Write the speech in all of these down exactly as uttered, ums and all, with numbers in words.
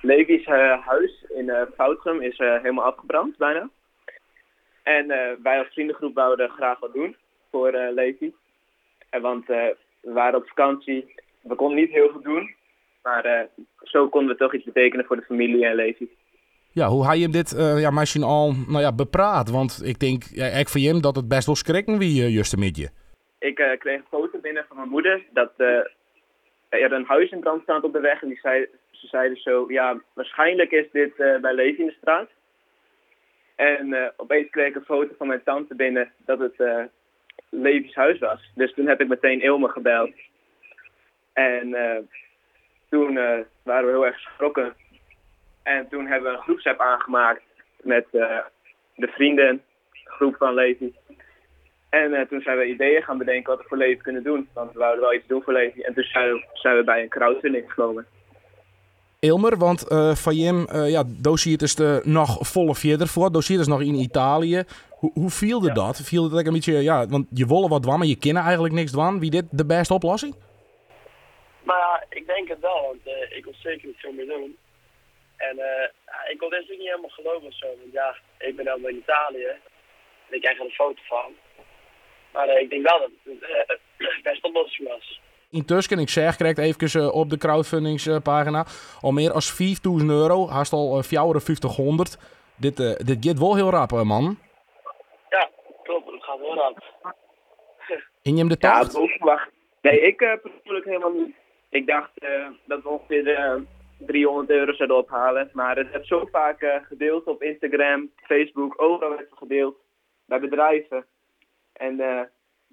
Levi's uh, huis in uh, Foutgem is uh, helemaal afgebrand, bijna. En uh, wij als vriendengroep wouden graag wat doen voor uh, Levi. En want uh, we waren op vakantie, we konden niet heel veel doen. Maar uh, zo konden we toch iets betekenen voor de familie en Levi. Ja, hoe had je hem dit uh, ja, misschien al nou ja, bepraat? Want ik denk, ja, ik voor hem dat het best wel schrikken wie uh, juist met je. Ik uh, kreeg een foto binnen van mijn moeder dat uh, er een huis in brand staat op de weg. En die zei, ze zeiden zo, ja, waarschijnlijk is dit uh, bij Levi in de straat. En uh, opeens kreeg ik een foto van mijn tante binnen dat het uh, Levi's huis was. Dus toen heb ik meteen Ilme gebeld. En uh, toen uh, waren we heel erg geschrokken. En toen hebben we een groepsapp aangemaakt met uh, de vrienden, groep van Levi. En uh, toen zijn we ideeën gaan bedenken wat we voor Levi kunnen doen. Want we wouden wel iets doen voor Levi. En toen zijn we, zijn we bij een crowdfunding gekomen. Ilmer, want uh, van Jim, uh, ja, dossier is er nog volle verder voor. Dossier is nog in Italië. Hoe, hoe viel Ja. dat? Viel dat een beetje, ja, want je wilde wat dwan, maar je kent eigenlijk niks dwan. Wie dit de beste oplossing? Maar ja, ik denk het wel, want uh, ik wil zeker niet veel meer doen. En uh, ik wil dit ook niet helemaal geloven of zo, want ja, ik ben dan in Italië en ik krijg er een foto van. Maar uh, ik denk wel dat het uh, best oplossing was. Intussen, ik zeg, krijgt even uh, op de crowdfundingspagina al meer dan vijfduizend euro. Haast al uh, vijfhonderd. Dit, uh, dit gaat wel heel rap, uh, man. Ja, klopt, het gaat heel rap. En je hem de Ja, tocht? onverwacht. Nee, ik uh, persoonlijk helemaal niet. Ik dacht uh, dat we ongeveer uh, driehonderd euro zouden ophalen. Maar het werd zo vaak uh, gedeeld op Instagram, Facebook, overal werd het gedeeld. Bij bedrijven. En uh,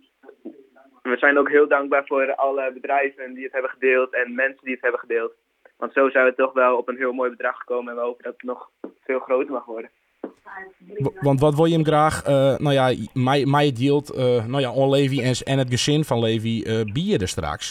we zijn ook heel dankbaar voor alle bedrijven die het hebben gedeeld en mensen die het hebben gedeeld. Want zo zijn we toch wel op een heel mooi bedrag gekomen en we hopen dat het nog veel groter mag worden. W- want wat wil je hem graag, uh, nou ja, mij, mij deelt, uh, nou ja, on Levi en, en het gezin van Levi uh, bieden er straks?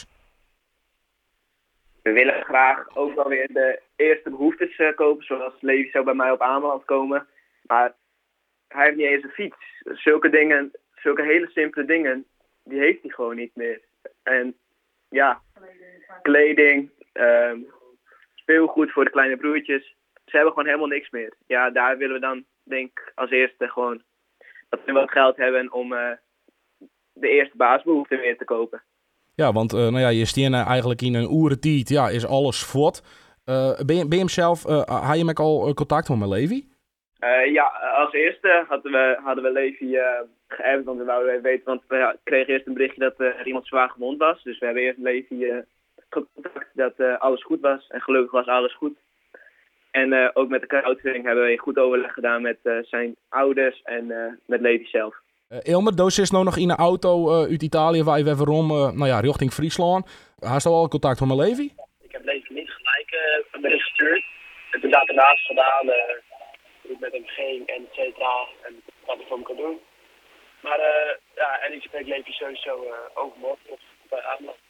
We willen graag ook wel weer de eerste behoeftes uh, kopen, zoals Levi zou bij mij op aanbod komen. Maar hij heeft niet eens een fiets. Zulke dingen, zulke hele simpele dingen, die heeft hij gewoon niet meer. En ja, kleding, uh, speelgoed voor de kleine broertjes. Ze hebben gewoon helemaal niks meer. Ja, daar willen we dan, denk ik, als eerste gewoon dat we wat geld hebben om uh, de eerste basisbehoeften weer te kopen. Ja, want uh, nou ja, je stiert eigenlijk in een oerentijd, ja, is alles voort. Uh, ben, je, ben je hem zelf, uh, had je met al contact met Levi? Uh, ja, als eerste hadden we, hadden we Levi uh, geappt, want we wouden even weten, want we ja, kregen eerst een berichtje dat uh, er iemand zwaar gewond was. Dus we hebben eerst Levi uh, contact dat uh, alles goed was en gelukkig was alles goed. En uh, ook met de crowdfunding hebben we goed overleg gedaan met uh, zijn ouders en uh, met Levi zelf. Uh, Ilmer, Doos is nou nog in een auto uh, uit Italië waar je even rond, uh, nou ja, richting Friesland. Had je al contact met Levi? Ik heb Levi niet gelijk uh, een bericht gestuurd. Ik heb inderdaad daarnaast gedaan, uh, hoe ik met hem ging en et cetera. En wat ik voor hem kan doen. Maar uh, ja, en ik spreek Levi sowieso uh, overmorgen of bij aandacht.